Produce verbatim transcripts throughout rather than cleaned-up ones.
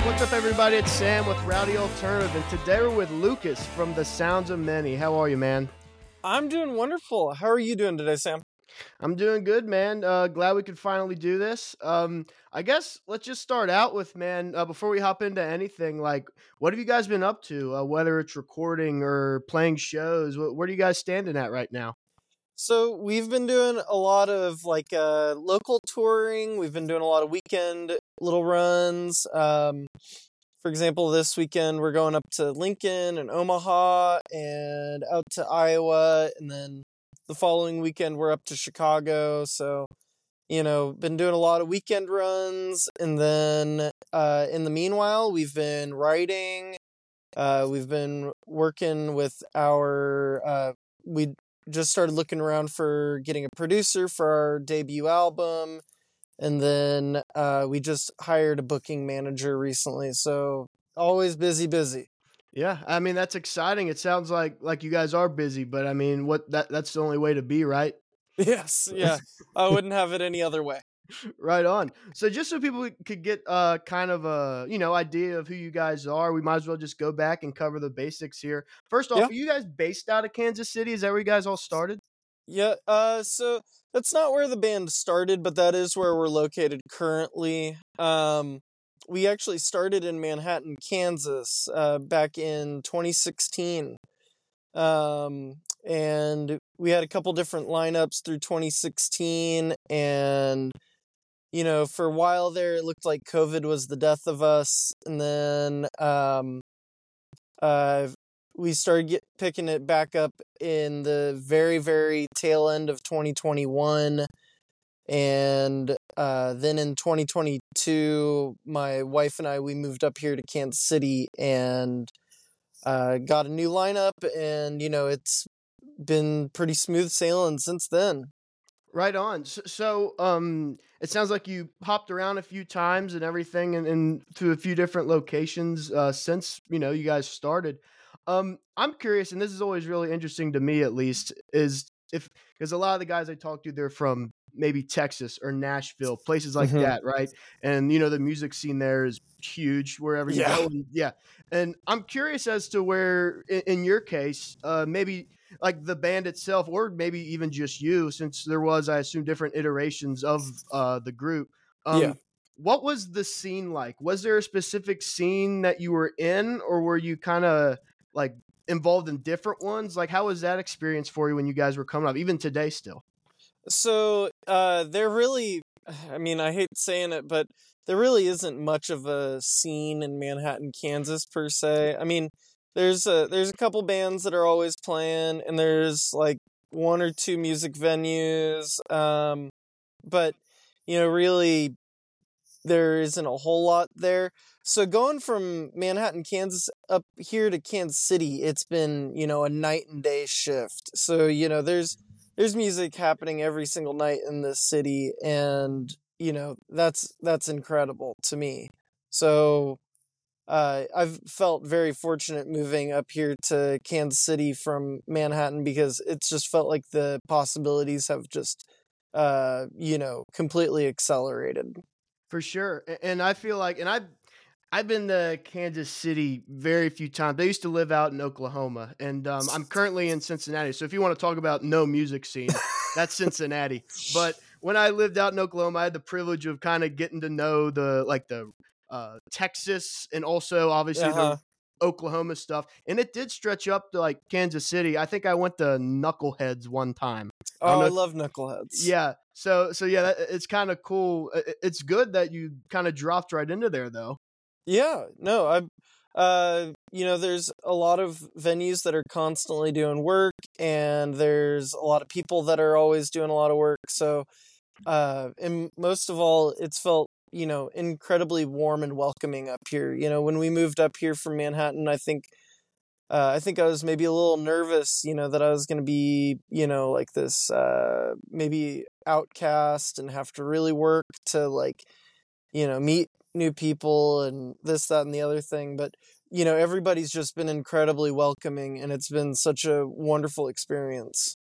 What's up, everybody? It's Sam with Rowdy Alternative, and today we're with Lucas from The Sounds of Many. How are you, man? I'm doing wonderful. How are you doing today, Sam? I'm doing good, man. Uh, glad we could finally do this. Um, I guess let's just start out with, man, uh, before we hop into anything, like, what have you guys been up to? Uh, whether it's recording or playing shows, wh- where are you guys standing at right now? So we've been doing a lot of like uh, local touring. We've been doing a lot of weekend little runs. Um, for example, this weekend we're going up to Lincoln and Omaha and out to Iowa, and then the following weekend we're up to Chicago. So you know, been doing a lot of weekend runs, and then uh, in the meanwhile, we've been writing. Uh, we've been working with our. Uh, we just started looking around for getting a producer for our debut album, and then uh, we just hired a booking manager recently. So always busy, busy. Yeah, I mean that's exciting. It sounds like like you guys are busy, but I mean, what that that's the only way to be, right? Yes, yeah. I wouldn't have it any other way. Right on. So just so people could get uh kind of a, you know, idea of who you guys are, we might as well just go back and cover the basics here. First off, Yeah. are you guys based out of Kansas City? Is that where you guys all started? Yeah, uh, so that's not where the band started, but that is where we're located currently. Um, we actually started in Manhattan, Kansas, uh, back in twenty sixteen. Um, and we had a couple different lineups through twenty sixteen, and you know, for a while there, it looked like COVID was the death of us, and then um, uh, we started get, picking it back up in the very, very tail end of twenty twenty-one. And uh, then in twenty twenty-two, my wife and I, we moved up here to Kansas City and uh, got a new lineup. And, you know, it's been pretty smooth sailing since then. Right on. So, so um, it sounds like you hopped around a few times and everything, and, and to a few different locations uh, since you know you guys started. Um, I'm curious, and this is always really interesting to me, at least, is if because a lot of the guys I talk to, they're from maybe Texas or Nashville, places like Mm-hmm. that, right? And you know the music scene there is huge wherever you Yeah. go. And, yeah, and I'm curious as to where, in, in your case, uh, maybe like the band itself, or maybe even just you, since there was, I assume, different iterations of uh, the group. Yeah. Um, what was the scene like? Was there a specific scene that you were in, or were you kind of like involved in different ones? Like, how was that experience for you when you guys were coming up, even today still? So uh, there really, I mean, I hate saying it, but there really isn't much of a scene in Manhattan, Kansas per se. I mean, there's a there's a couple bands that are always playing, and there's like one or two music venues. Um, but you know, really, there isn't a whole lot there. So going from Manhattan, Kansas up here to Kansas City, it's been, you know, a night and day shift. So, you know, there's there's music happening every single night in this city, and you know, that's that's incredible to me. So, uh, I've felt very fortunate moving up here to Kansas City from Manhattan because it's just felt like the possibilities have just uh, you know, completely accelerated. For sure. A- And I feel like, and I've I've been to Kansas City very few times. I used to live out in Oklahoma, and um, I'm currently in Cincinnati. So if you want to talk about no music scene, that's Cincinnati. But when I lived out in Oklahoma, I had the privilege of kind of getting to know the like the uh, Texas and also obviously the Uh-huh. Oklahoma stuff, and it did stretch up to like Kansas City. I think I went to Knuckleheads one time. I don't Oh, know I if love Knuckleheads. yeah. So so yeah, that, it's kind of cool. I- It's good that you kind of dropped right into there, though. Yeah, no, I'm uh you know, there's a lot of venues that are constantly doing work, and there's a lot of people that are always doing a lot of work. So, uh and most of all, it's felt, you know, incredibly warm and welcoming up here. You know, when we moved up here from Manhattan, I think uh, I think I was maybe a little nervous, you know, that I was going to be, you know, like this, uh, maybe outcast and have to really work to like, you know, meet new people and this, that, and the other thing. But, you know, everybody's just been incredibly welcoming, and it's been such a wonderful experience.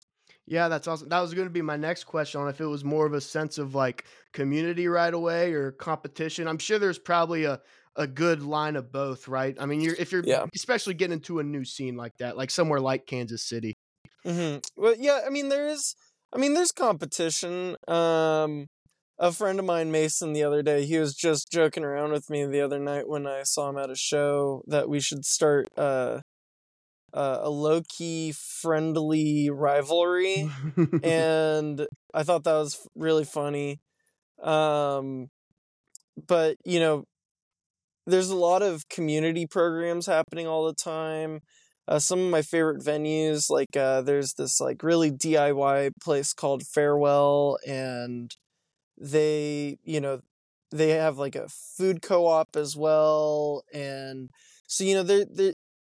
Yeah, that's awesome. That was gonna be my next question on if it was more of a sense of, like, community right away or competition. I'm sure there's probably a a good line of both, right? I mean, you're if you're Yeah. especially getting into a new scene like that, like somewhere like Kansas City. hmm Well, yeah. I mean, there is. I mean, there's competition. Um, a friend of mine, Mason, the other day, he was just joking around with me the other night when I saw him at a show that we should start uh, uh, a low key friendly rivalry, and I thought that was f- really funny. Um, but you know, there's a lot of community programs happening all the time. Uh, some of my favorite venues, like uh, there's this like really D I Y place called Farewell, and they, you know, they have like a food co-op as well, and so you know, they they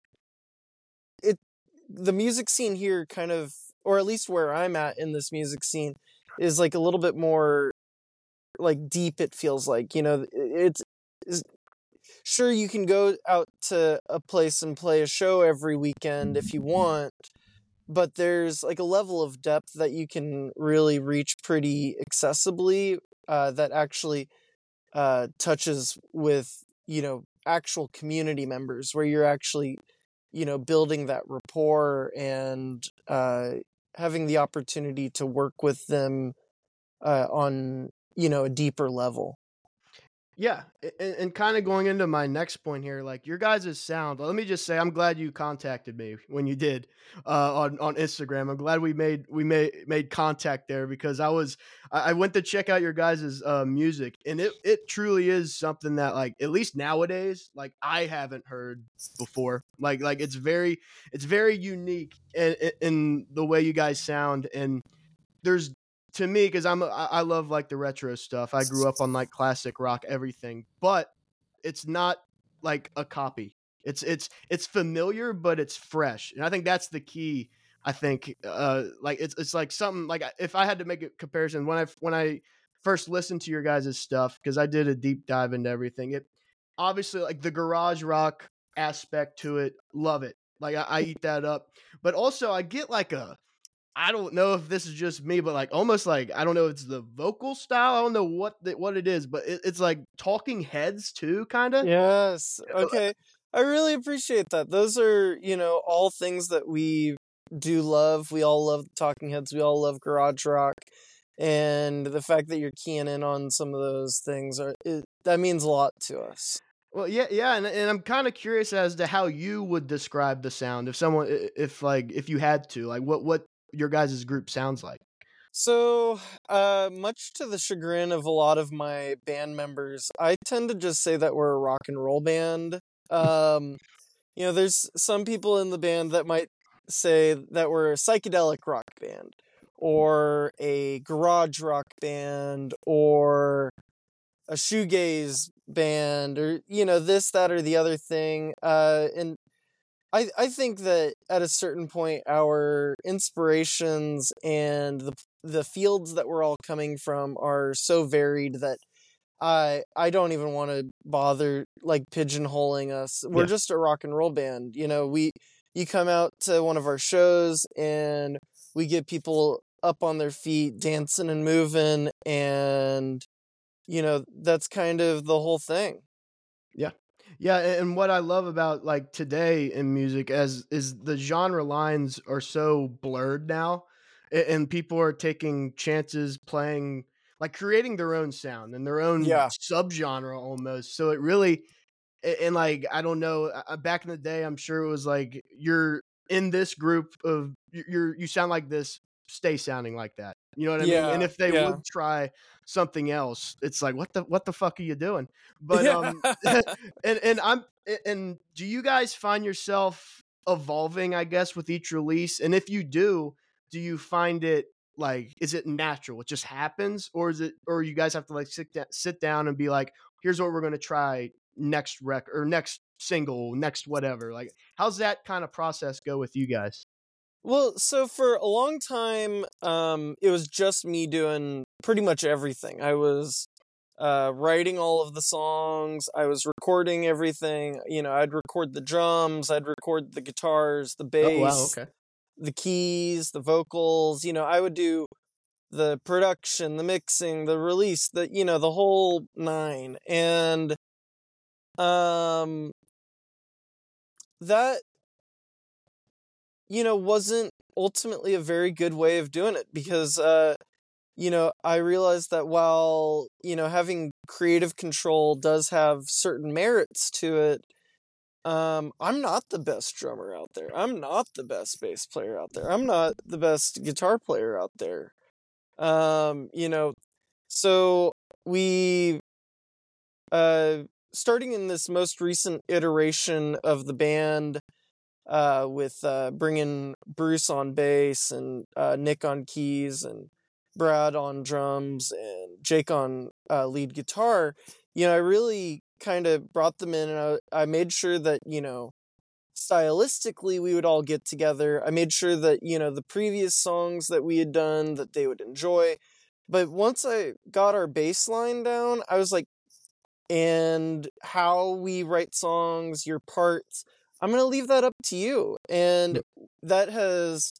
it the music scene here kind of, or at least where I'm at in this music scene, is like a little bit more like deep. It feels like you know, it's, it's sure you can go out to a place and play a show every weekend if you want, but there's like a level of depth that you can really reach pretty accessibly, uh, that actually uh, touches with, you know, actual community members where you're actually, you know, building that rapport and uh, having the opportunity to work with them uh, on, you know, a deeper level. Yeah, and, and kind of going into my next point here, like your guys' sound. Let me just say, I'm glad you contacted me when you did uh, on on Instagram. I'm glad we made we made made contact there because I was I, I went to check out your guys' uh, music, and it it truly is something that like at least nowadays, like I haven't heard before. Like like it's very it's very unique in, in, in the way you guys sound, and there's to me because I'm a, I I love like the retro stuff. I grew up on like classic rock, everything, but it's not like a copy. It's it's it's familiar, but it's fresh, and I think that's the key. I think uh like it's it's like something like I- if I had to make a comparison when I when I first listened to your guys' stuff because I did a deep dive into everything. It obviously like the garage rock aspect to it, love it. Like I, I eat that up, but also I get like a I don't know if this is just me, but like almost like I don't know if it's the vocal style. I don't know what the, what it is, but it, it's like Talking Heads too, kind of. Yes. Okay. I really appreciate that. Those are, you know, all things that we do love. We all love the Talking Heads. We all love garage rock. And the fact that you're keying in on some of those things are it, that means a lot to us. Well, yeah, yeah, and, and I'm kind of curious as to how you would describe the sound if someone, i- if like, if you had to, like, what what your guys' group sounds like. So, uh, much to the chagrin of a lot of my band members, I tend to just say that we're a rock and roll band. Um, you know, there's some people in the band that might say that we're a psychedelic rock band, or a garage rock band, or a shoegaze band, or you know, this, that, or the other thing. Uh, and I I think that at a certain point, our inspirations and the the fields that we're all coming from are so varied that I I don't even want to bother like pigeonholing us. We're Yeah, just a rock and roll band. You know, we you come out to one of our shows and we get people up on their feet dancing and moving, and you know, that's kind of the whole thing. yeah, yeah. a- And what I love about like today in music as is the genre lines are so blurred now, a- and people are taking chances playing like creating their own sound and their own Yeah. subgenre almost. So it really A- and like I don't know, uh, uh, back in the day, I'm sure it was like you're in this group of you- you're you sound like this, stay sounding like that. You know what I mean? And Yeah. if they Yeah. would try something else, it's like what the what the fuck are you doing? But Yeah. um, and and I'm a- and do you guys find yourself evolving? I guess with each release, and if you do, do you find it like is it natural? It just happens, or is it or you guys have to like sit down, sit down and be like, here's what we're gonna try next rec or next single, next whatever. Like, how's that kind of process go with you guys? Well, so for a long time, um, it was just me doing pretty much everything. I was uh, writing all of the songs. I was recording everything. You know, I'd record the drums. I'd record the guitars, the Oh wow, bass, okay. the keys, the vocals, you know, I would do the production, the mixing, the release, the, you know, the whole nine. And, um, that, you know, wasn't ultimately a very good way of doing it because, uh, you know, I realized that while, you know, having creative control does have certain merits to it, um, I'm not the best drummer out there. I'm not the best bass player out there. I'm not the best guitar player out there. Um, you know, so we, uh, starting in this most recent iteration of the band, uh, with uh, bringing Bruce on bass and uh, Nick on keys and Brad on drums and Jake on uh, lead guitar, you know, I really kind of brought them in and I, I made sure that, you know, stylistically we would all get together. I made sure that, you know, the previous songs that we had done that they would enjoy. But once I got our bass line down, I was like, and how we write songs, your parts, I'm going to leave that up to you. And that has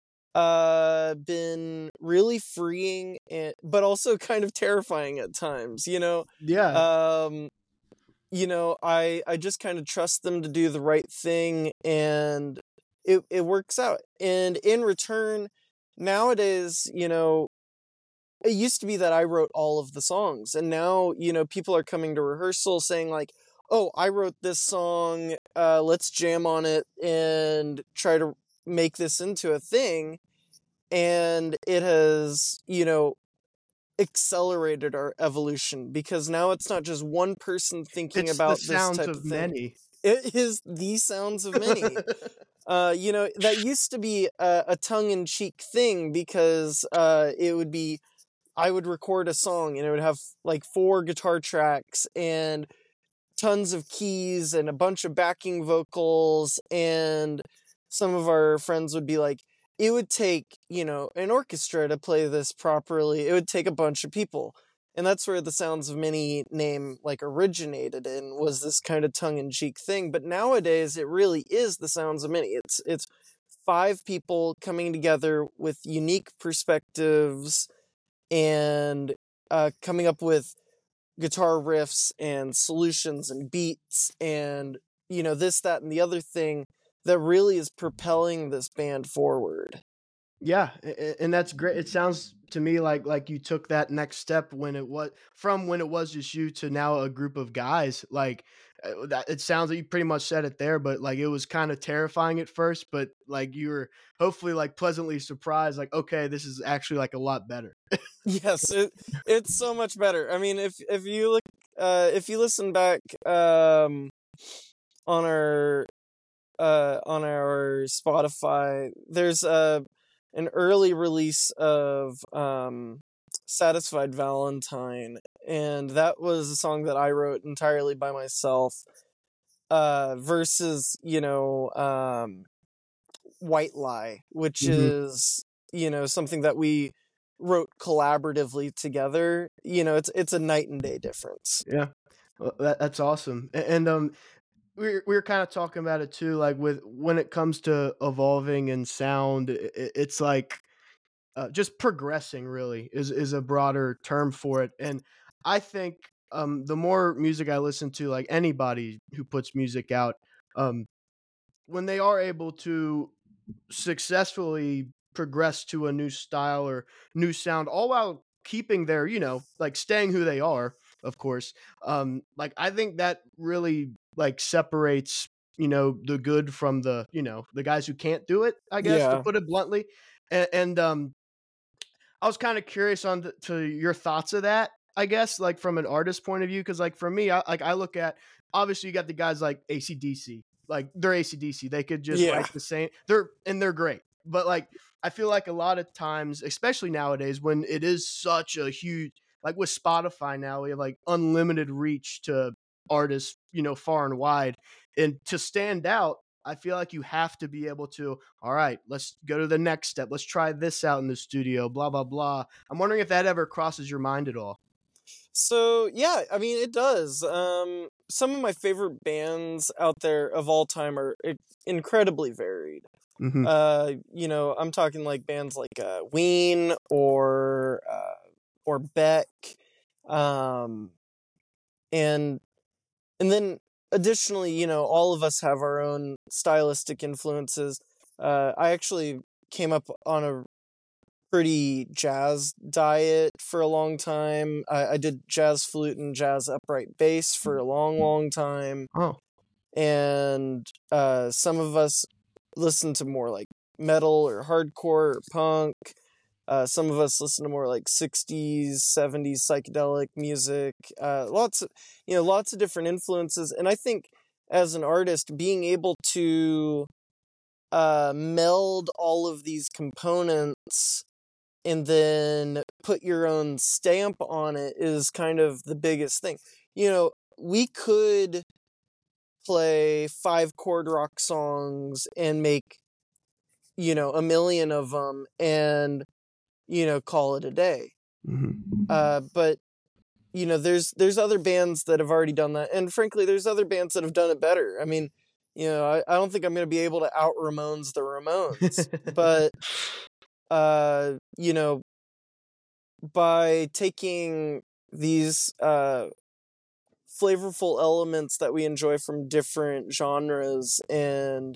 uh been really freeing and but also kind of terrifying at times, you know. Yeah. Um you know, I I just kind of trust them to do the right thing and it it works out. And in return, nowadays, you know, it used to be that I wrote all of the songs, and now, you know, people are coming to rehearsal saying like, "Oh, I wrote this song, uh, let's jam on it and try to make this into a thing." And it has, you know, accelerated our evolution because now it's not just one person thinking It's the about this sounds type of of thing. many. It is the sounds of many. Uh, you know, that used to be a, a tongue-in-cheek thing because uh, it would be I would record a song and it would have like four guitar tracks and tons of keys and a bunch of backing vocals. And some of our friends would be like, it would take, you know, an orchestra to play this properly. It would take a bunch of people. And that's where the Sounds of Many name like originated in, was this kind of tongue-in-cheek thing. But nowadays it really is the Sounds of Many. It's it's five people coming together with unique perspectives and uh, coming up with guitar riffs and solutions and beats and, you know, this, that, and the other thing that really is propelling this band forward. Yeah, a- a- and that's great. It sounds to me like like you took that next step when it was from when it was just you to now a group of guys. Like uh, that, it sounds like you pretty much said it there, but like it was kind of terrifying at first, but like you were hopefully like pleasantly surprised. Like, okay, this is actually like a lot better. Yes, it it's so much better. I mean, if if you look, uh, if you listen back, um, on our uh on our Spotify, there's a an early release of um Satisfied Valentine, and that was a song that I wrote entirely by myself, uh versus, you know, um White Lie, which Hmm. is, you know, something that we wrote collaboratively together. You know, it's it's a night and day difference. Yeah, well, that, that's awesome. A- And um, we were- we were kind of talking about it too. Like with when it comes to evolving and sound, i- i- it's like uh, just progressing really is is a broader term for it. And I think um, the more music I listen to, like anybody who puts music out, um, when they are able to successfully progress to a new style or new sound, all while keeping their, you know, like staying who they are, of course. Um, like I think that really like separates, you know, the good from the, you know, the guys who can't do it, I guess, to Yeah. put it bluntly. And, and um, I was kind of curious on the, to your thoughts of that. I guess like from an artist point of view, because like for me, I like I look at obviously you got the guys like A C D C, like they're A C D C, they could just Yeah. write the same. They're and they're great, but like I feel like a lot of times, especially nowadays, when it is such a huge like with Spotify now, we have like unlimited reach to artists, you know, far and wide, and to stand out, I feel like you have to be able to, all right, let's go to the next step. Let's try this out in the studio, blah, blah, blah. I'm wondering if that ever crosses your mind at all. So yeah, I mean it does. Um, some of my favorite bands out there of all time are i- incredibly varied. Mhm. Uh, you know, I'm talking like bands like uh, Ween or uh, or Beck, um, and and then additionally, you know, all of us have our own stylistic influences. Uh, I actually came up on a pretty jazz diet for a long time. I, I did jazz flute and jazz upright bass for a long, long time. Oh. And uh, some of us listen to more like metal or hardcore or punk. Uh, some of us listen to more like sixties, seventies psychedelic music. Uh, lots of, you know, lots of different influences. And I think as an artist, being able to uh, meld all of these components and then put your own stamp on it is kind of the biggest thing. You know, we could play five chord rock songs and make, you know, a million of them and, you know, call it a day. Mhm. Uh, but, you know, there's, there's other bands that have already done that. And frankly, there's other bands that have done it better. I mean, you know, I, I don't think I'm going to be able to out Ramones the Ramones, but, uh, you know, by taking these uh, flavorful elements that we enjoy from different genres and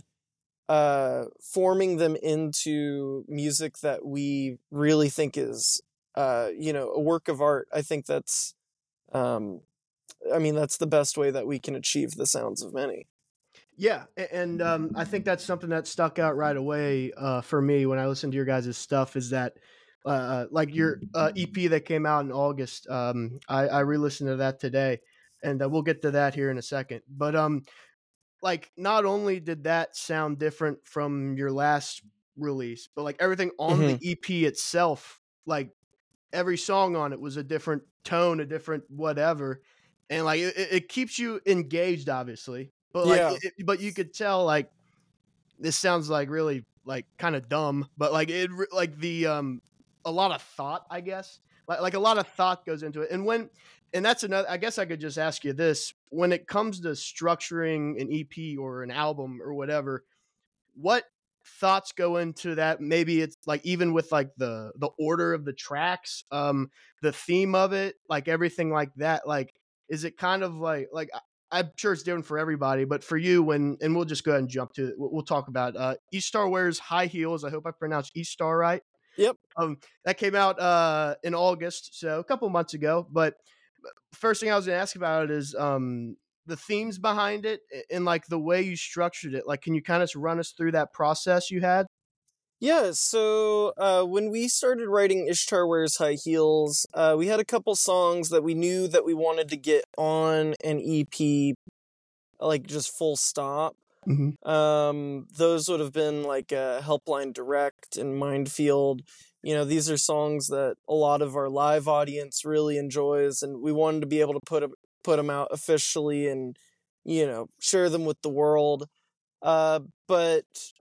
uh, forming them into music that we really think is, uh, you know, a work of art, I think that's, um, I mean, that's the best way that we can achieve the sounds of many. Yeah, a- and um, I think that's something that stuck out right away uh, for me when I listened to your guys' stuff. Is that uh, uh, like your uh, E P that came out in August? Um, I, I re-listened to that today, and uh, we'll get to that here in a second. But um, like, not only did that sound different from your last release, but like everything on the Hmm. E P itself, like every song on it was a different tone, a different whatever, and like it, it it keeps you engaged, obviously. But like, Yeah. it, it- but you could tell like this sounds like really like kind of dumb, but like it re- like the um a lot of thought, I guess. Like like a lot of thought goes into it. And when and that's another I guess I could just ask you this, when it comes to structuring an E P or an album or whatever, what thoughts go into that? Maybe it's like even with like the the order of the tracks, um the theme of it, like everything like that. Like is it kind of like like I- I'm sure it's different for everybody, but for you, when and we'll just go ahead and jump to it. We'll, we'll talk about uh East Star wears high heels. I hope I pronounced East Star right. Yep. Um that came out uh in August, so a couple months ago. But first thing I was gonna ask about it is um the themes behind it and like the way you structured it. Like, can you kind of run us through that process you had? Yeah, so uh, when we started writing Ishtar Wears High Heels, uh, we had a couple songs that we knew that we wanted to get on an E P, like just full stop. Mm-hmm. Um, those would have been like uh, Helpline Direct and Mindfield. You know, these are songs that a lot of our live audience really enjoys, and we wanted to be able to put 'em- put them out officially and, you know, share them with the world. Uh, but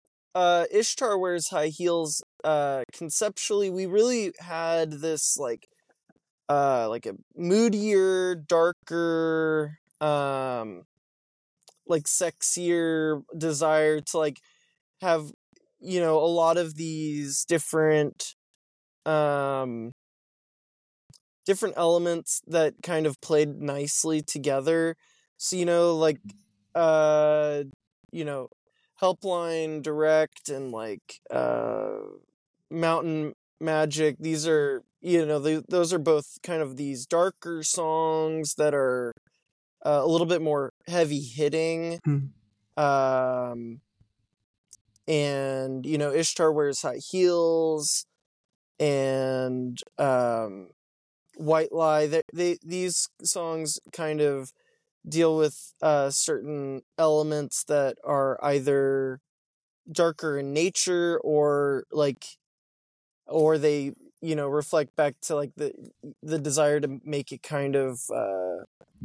uh, Ishtar Wears High Heels. Uh, conceptually, we really had this like uh like a moodier, darker, um, like sexier desire to like have, you know, a lot of these different um different elements that kind of played nicely together. So, you know, like uh you know, Helpline Direct and like uh Mountain Magic, these are, you know, they, those are both kind of these darker songs that are uh, a little bit more heavy hitting. Um and, you know, Ishtar Wears High Heels and um White Lie. They, they these songs kind of deal with uh, certain elements that are either darker in nature or like, or they, you know, reflect back to like the the desire to make it kind of uh,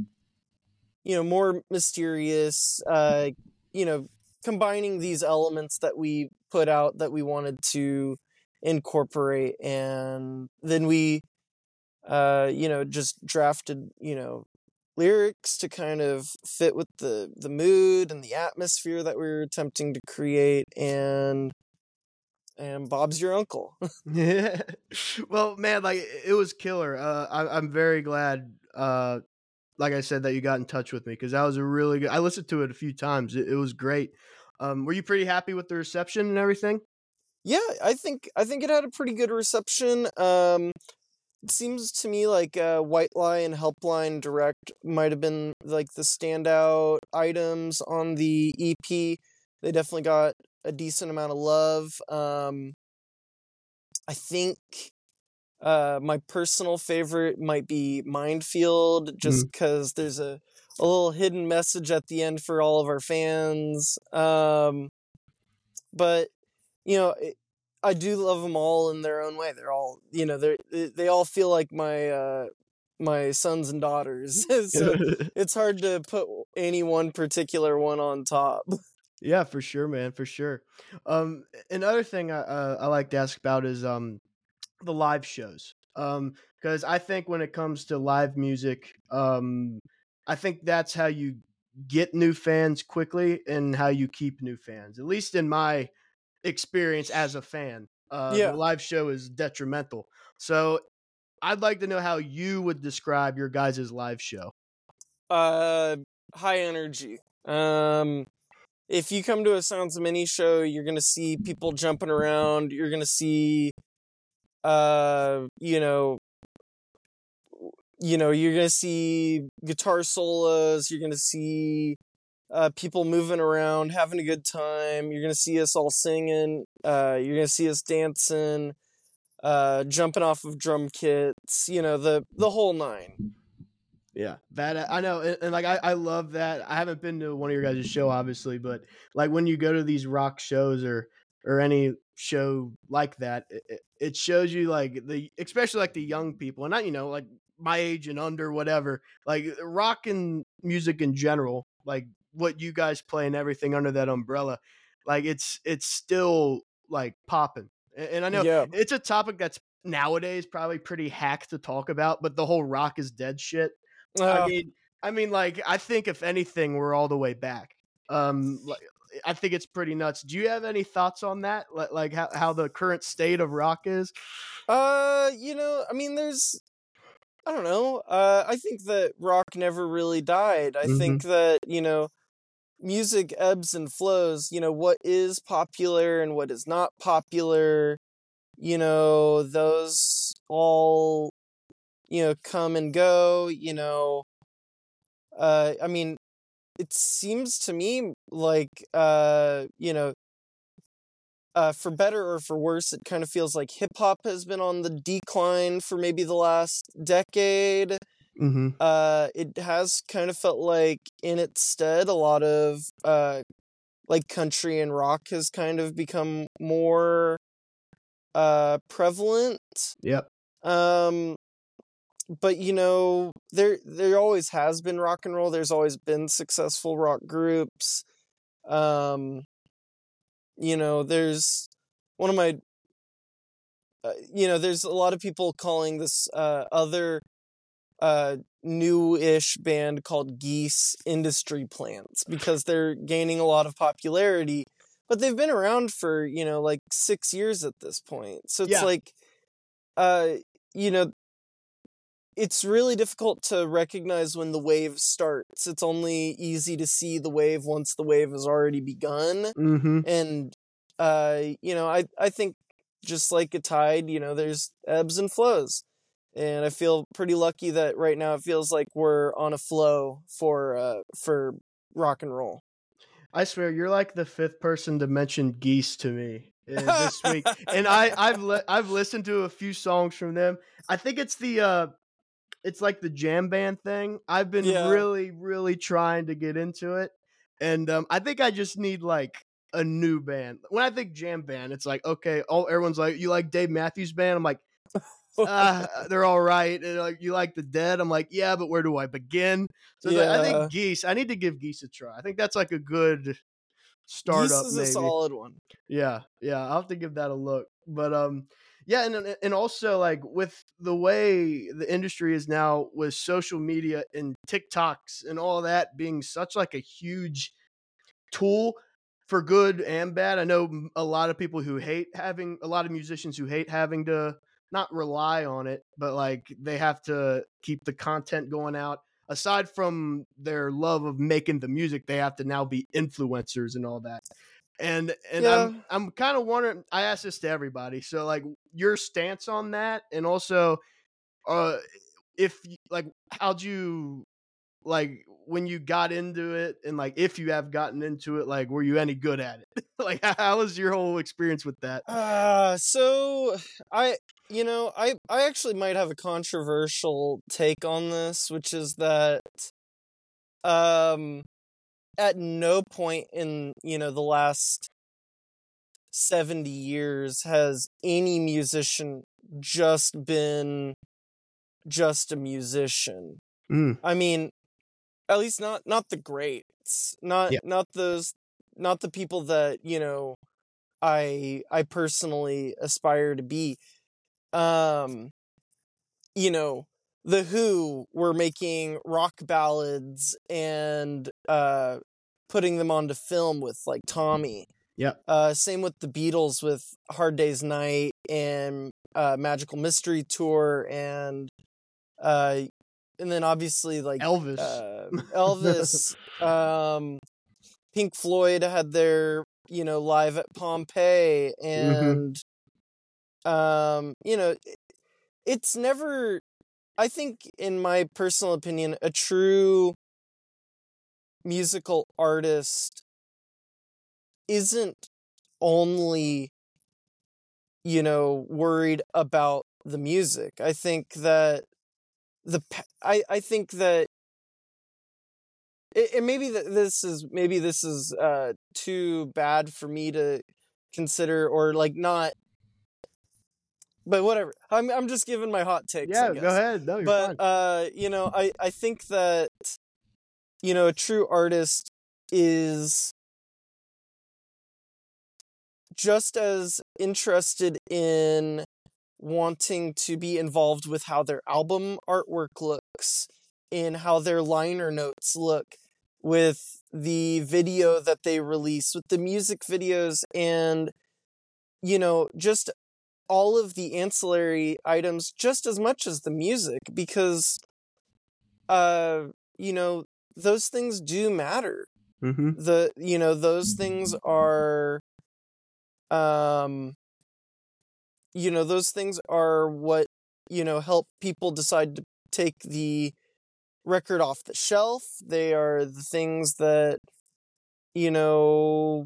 you know, more mysterious. Uh, you know, combining these elements that we put out that we wanted to incorporate, and then we uh, you know, just drafted, you know, lyrics to kind of fit with the the mood and the atmosphere that we were attempting to create, and and Bob's your uncle. Yeah. Well, man, like it it was killer. Uh, I, I'm very glad. Uh, like I said, that you got in touch with me because that was a really good. I listened to it a few times. It, it was great. Um, were you pretty happy with the reception and everything? Yeah, I think I think it had a pretty good reception. Um, it seems to me like uh, White Lie and Helpline Direct might have been like the standout items on the E P. They definitely got a decent amount of love. Um, I think uh, my personal favorite might be Minefield, just Mhm. because there's a a little hidden message at the end for all of our fans. Um, but you know, it, I do love them all in their own way. They're all, you know, they they all feel like my uh, my sons and daughters. So it's hard to put any one particular one on top. Yeah, for sure, man, for sure. Um, another thing I uh, I like to ask about is um the live shows. Um, because I think when it comes to live music, um, I think that's how you get new fans quickly and how you keep new fans. At least in my experience as a fan, uh, the Yeah. live show is detrimental. So I'd like to know how you would describe your guys' live show. Uh, high energy. Um, if you come to a Sounds of Mini show, you're gonna see people jumping around. You're gonna see, uh, you know, you know, you're gonna see guitar solos. You're gonna see uh, people moving around, having a good time. You're gonna see us all singing. Uh, you're gonna see us dancing, uh, jumping off of drum kits. You know, the the whole nine. Yeah, that uh, I know, and, and like I, I love that. I haven't been to one of your guys' show, obviously, but like when you go to these rock shows or or any show like that, it, it it shows you like the especially like the young people, and not you know like my age and under, whatever. Like rock and music in general, like what you guys play and everything under that umbrella, like it's it's still like popping. And, and I know Yeah. it's a topic that's nowadays probably pretty hacked to talk about, but the whole rock is dead shit. I Uh, mean I mean, like, I think if anything, we're all the way back. Um, like, I think it's pretty nuts. Do you have any thoughts on that? Like, like how how the current state of rock is? uh, you know, I mean, there's I don't know. Uh, I think that rock never really died. I think Mhm. that, you know, music ebbs and flows. You know, what is popular and what is not popular, you know, those all, you know, come and go, you know. Uh, I mean, it seems to me like, uh, you know, uh, for better or for worse, it kind of feels like hip hop has been on the decline for maybe the last decade. Mhm. Uh, it has kind of felt like in its stead, a lot of uh, like country and rock has kind of become more uh prevalent. Yep. Um, but you know, there there always has been rock and roll. There's always been successful rock groups. Um, you know, there's one of my, uh, you know, there's a lot of people calling this uh other uh new-ish band called Geese industry plants because they're gaining a lot of popularity, but they've been around for, you know, like six years at this point. So it's Yeah. like, uh, you know, it's really difficult to recognize when the wave starts. It's only easy to see the wave once the wave has already begun. Mhm. And uh, you know, I I think just like a tide, you know, there's ebbs and flows. And I feel pretty lucky that right now it feels like we're on a flow for uh for rock and roll. I swear you're like the fifth person to mention Geese to me uh, this week, and I I've li- I've listened to a few songs from them. I think it's the uh it's like the jam band thing. I've been Yeah. really, really trying to get into it, and um, I think I just need like a new band. When I think jam band, it's like okay, oh, everyone's like, you like Dave Matthews Band? I'm like, uh, they're all right. And they're like, you like the Dead? I'm like, yeah, but where do I begin? So it's like, I think Yeah. Geese. I need to give Geese a try. I think that's like a good Geese startup, is a maybe. solid one. Yeah, yeah, I'll have to give that a look. But um, Yeah, and and and also, like, with the way the industry is now with social media and TikToks and all that being such, like, a huge tool for good and bad. I know m a lot of people who hate having a lot of musicians who hate having to not rely on it, but, like, they have to keep the content going out. Aside from their love of making the music, they have to now be influencers and all that. And and I'm Yeah. I'm kinda wondering I ask this to everybody, so, like, your stance on that, and also, uh, if y like, how'd you like, when you got into it, and, like, if you have gotten into it, like, were you any good at it? Like, how how was your whole experience with that? Uh, so I you know, I I actually might have a controversial take on this, which is that um at no point in, you know, the last seventy years has any musician just been just a musician. Mm, I mean, at least not not the greats. Not yeah. not those not the people that, you know, I I personally aspire to be. Um, you know, The Who were making rock ballads and uh putting them onto film with like Tommy. Yep. Uh same with the Beatles with Hard Day's Night and uh Magical Mystery Tour and uh and then obviously like Elvis. uh Elvis, um Pink Floyd had their, you know, Live at Pompeii Mhm. and um you know, it's never I think in my personal opinion a true musical artist isn't only, you know, worried about the music. I think that the pa- I I think that it, it maybe that this is maybe this is uh too bad for me to consider or like not, but whatever. I'm I'm just giving my hot takes, I Yeah, go guess. ahead. No, you're But fine. uh you know, I I think that, you know, a true artist is just as interested in wanting to be involved with how their album artwork looks, in how their liner notes look, with the video that they release, with the music videos, and, you know, just all of the ancillary items just as much as the music, because, uh, you know, those things do matter. Mhm. The, you know, those things are, um, you know, those things are what, you know, help people decide to take the record off the shelf. They are the things that, you know,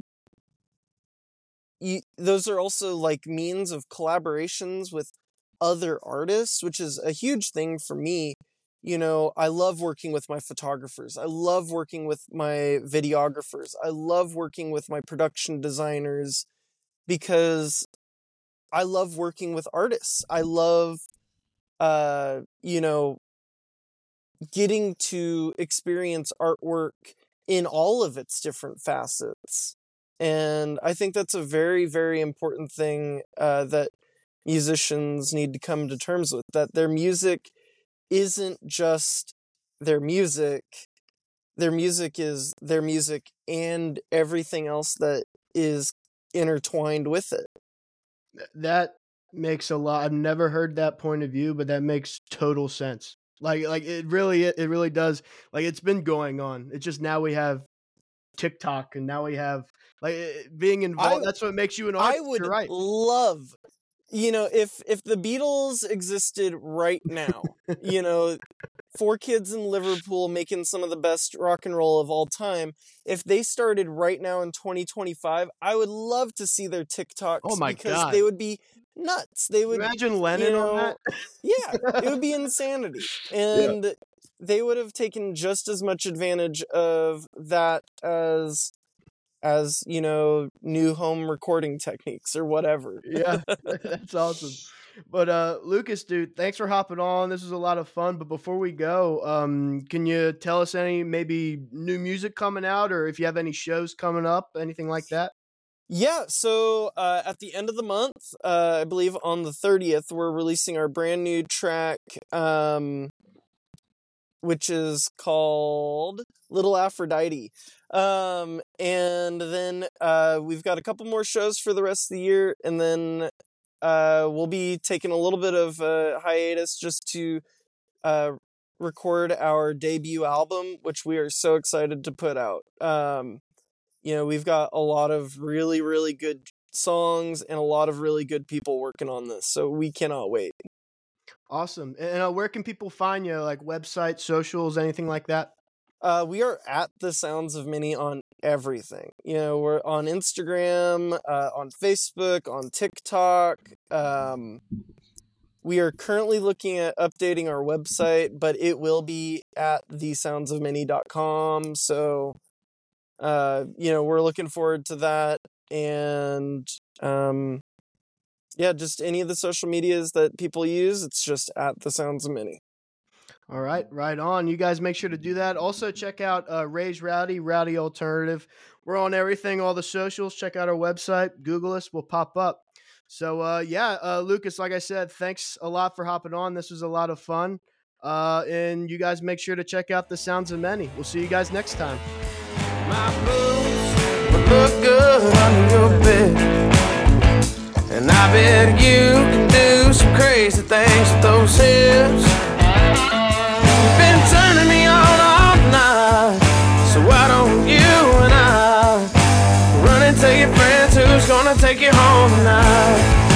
you, those are also like means of collaborations with other artists, which is a huge thing for me. You know, I love working with my photographers. I love working with my videographers. I love working with my production designers because I love working with artists. I love, uh, you know, getting to experience artwork in all of its different facets. And I think that's a very, very important thing uh, that musicians need to come to terms with, that their music isn't just their music. Their music is their music and everything else that is intertwined with it. Th that makes a lot I've never heard that point of view, but that makes total sense. Like like, it really it really does. Like, it's been going on. It's just now we have TikTok, and now we have like, eh, being I involved that's what makes you an I artist, would you're right. love, you know, if if the Beatles existed right now, you know, four kids in Liverpool making some of the best rock and roll of all time, if they started right now in twenty twenty-five, I would love to see their Oh TikToks my because they god. would be nuts. They would, Imagine you Lennon on know, that. yeah, it would be insanity. Yeah. And they would have taken just as much advantage of that as as, you know, new home recording techniques or whatever. Yeah, that's awesome. But, uh, Lucas, dude, thanks for hopping on. This was a lot of fun, but before we go, um, can you tell us any maybe new music coming out or if you have any shows coming up, anything like that? Yeah, so uh, at the end of the month, uh, I believe on the thirtieth, we're releasing our brand new track, um, which is called Little Aphrodite. Um, and then uh, we've got a couple more shows for the rest of the year, and then uh, we'll be taking a little bit of a hiatus just to uh, record our debut album, which we are so excited to put out. Um, you know, we've got a lot of really, really good songs and a lot of really good people working on this, so we cannot wait. Awesome. And uh, where can people find you? Like websites, socials, anything like that? Uh, we are at The Sounds of Many on everything. You know, we're on Instagram, uh, on Facebook, on TikTok. Um, we are currently looking at updating our website, but it will be at the sounds of many dot com. So, uh, you know, we're looking forward to that. And, um, yeah, just any of the social medias that people use, it's just at The Sounds of Many. All right, right on. You guys make sure to do that. Also, check out uh, Ray's Rowdy, Rowdy Alternative. We're on everything, all the socials. Check out our website. Google us. We'll pop up. So, uh, yeah, uh, Lucas, like I said, thanks a lot for hopping on. This was a lot of fun. Uh, and you guys make sure to check out The Sounds of Many. We'll see you guys next time. My boots would look good under your bed, and I bet you can do some crazy things with those hips. You've been turning me on all night, so why don't you and I run and tell your friends who's gonna take you home tonight?